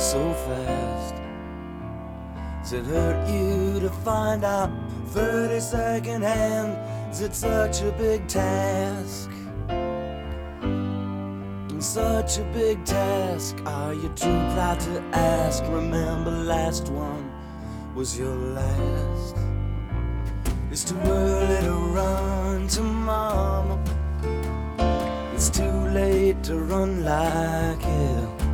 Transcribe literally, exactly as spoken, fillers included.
so fast. Does it hurt you to find out thirty second hand? Is it such a big task? Such a big task. Are you too proud to ask? Remember, last one was your last. It's too early to run to mama. It's too late to run like hell.